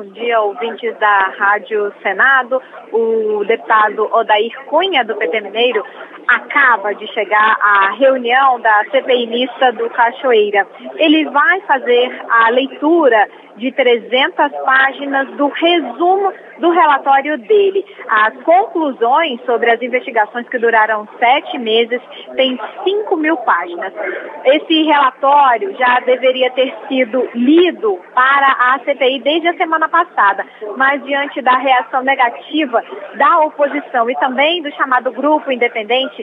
dia, ouvintes da Rádio Senado. O deputado Odair Cunha, do PT Mineiro, acaba de chegar à reunião da CPI mista do Cachoeira. Ele vai fazer a leitura de 300 páginas do resumo do relatório dele. As conclusões sobre as investigações que duraram 7 meses têm 5.000 páginas. Esse relatório já deveria ter sido lido para a CPI desde a semana passada, mas diante da reação negativa da oposição e também do chamado grupo independente,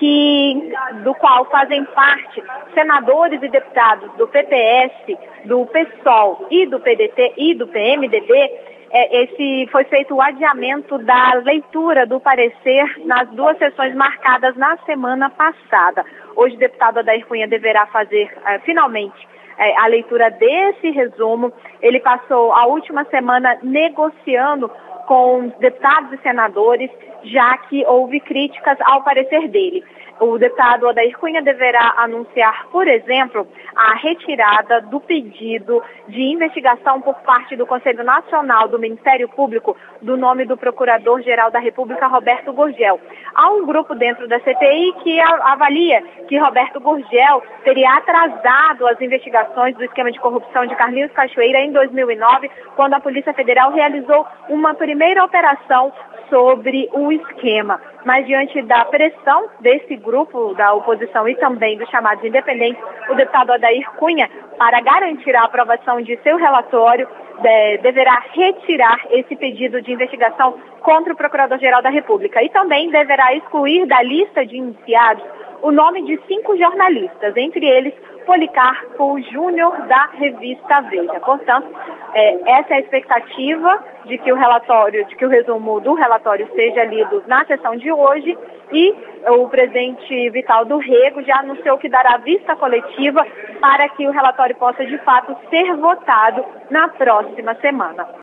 do qual fazem parte senadores e deputados do PPS, do PSOL e do PDT e do PMDB, foi feito o adiamento da leitura do parecer nas 2 sessões marcadas na semana passada. Hoje o deputado Odair Cunha deverá fazer finalmente a leitura desse resumo. Ele passou a última semana negociando com deputados e senadores, já que houve críticas ao parecer dele. O deputado Odair Cunha deverá anunciar, por exemplo, a retirada do pedido de investigação por parte do Conselho Nacional do Ministério Público do nome do Procurador-Geral da República, Roberto Gurgel. Há um grupo dentro da CPI que avalia que Roberto Gurgel teria atrasado as investigações do esquema de corrupção de Carlinhos Cachoeira em 2009, quando a Polícia Federal realizou uma primeira operação sobre o esquema. Mas diante da pressão desse grupo da oposição e também dos chamados independentes, o deputado Odair Cunha, para garantir a aprovação de seu relatório, deverá retirar esse pedido de investigação contra o Procurador-Geral da República e também deverá excluir da lista de indiciados o nome de 5 jornalistas, entre eles Policarpo Júnior, da revista Veja. Portanto, essa é a expectativa de que o resumo do relatório seja lido na sessão de hoje, e o presidente Vital do Rego já anunciou que dará vista coletiva para que o relatório possa, de fato, ser votado na próxima semana.